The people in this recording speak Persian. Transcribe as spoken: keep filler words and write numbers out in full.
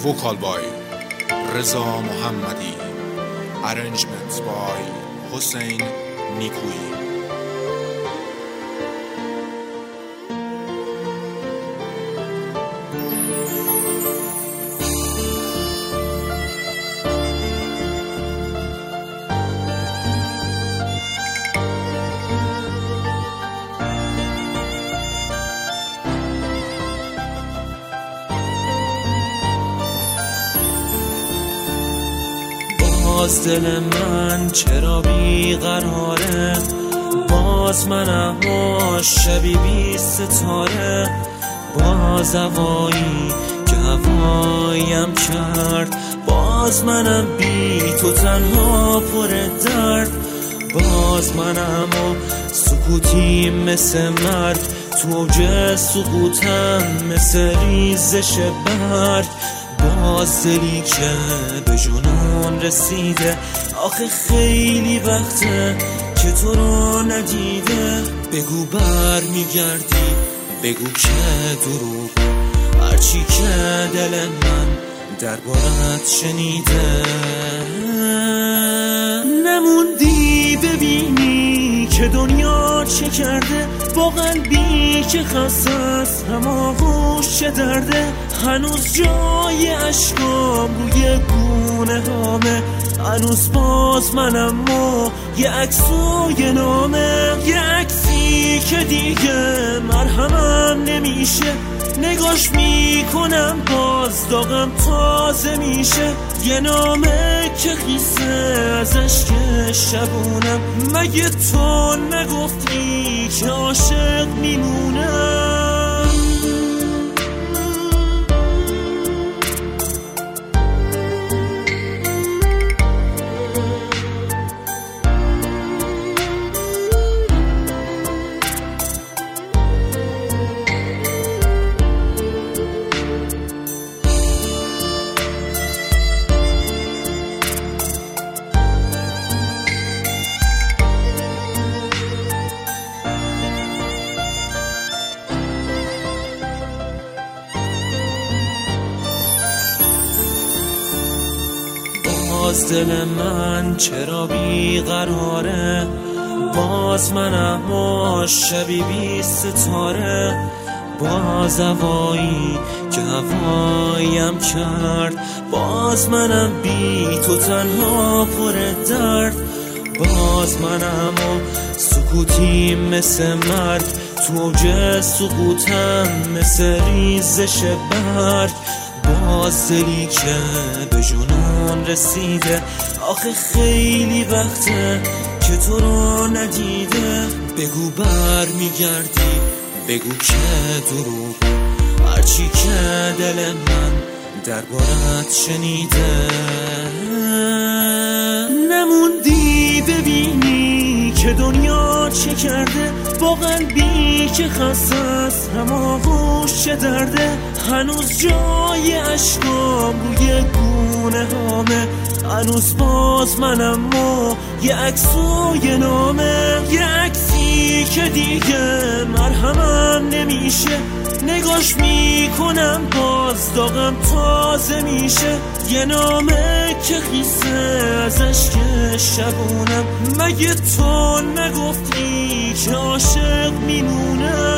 vocal by Reza Mohammadi, arrangement by Hossein Nikoui. باز دل من چرا بیقراره، باز من اما شبی بی ستاره، باز هوایی که هوایم کرد، باز منم بی تو تنها پر درد، باز منم و سکوتی مثل مرگ، تو اوج سقوطم مثل ریزش برگ، باز دلی که به جنون رسیده، آخه خیلی وقته که تو رو ندیده، بگو بر میگردی، بگو که دروغ، هرچی که دل من دربارت شنیده، نموندی ببینی که دنیا چه کرده، با قلبی که خسته است هماغوش چه درده، هنوز جای اشکام روی گونه هامه، هنوز باز منم و یه عکس و یه نامه، یه عکسی که دیگه مرهمم نمیشه، نگاش میکنم باز داغم تازه میشه، یه نامه که خیسه ازش که شبونم، مگه تو نگفتی که عاشق میمونم؟ باز دل من چرا بیقراره، باز من اما شبی بی ستاره، باز هوایی که هوایم کرد، باز منم بی تو تنها پر درد، باز منم و سکوتی مثل مرگ، تو اوج سقوطم مثل ریزش برگ، باز دلی که به جنون رسیده، آخه خیلی وقته که تو رو ندیده، بگو بر میگردی، بگو که دروغ، هرچی که دل من دربارت شنیده، نموندی ببینی که دنیا چه کرده، با قلبی که خسته است هماغوش چه درده، هنوز جای اشکام روی گونه هامه، هنوز باز منم و یه عکس و یه نامه، یه عکسی که دیگه مرهمم نمیشه، نگاش میکنم باز داغم تازه میشه، یه نامه که خیسه ازش که شبونم، مگه تو نگفتی که عاشق میمونم؟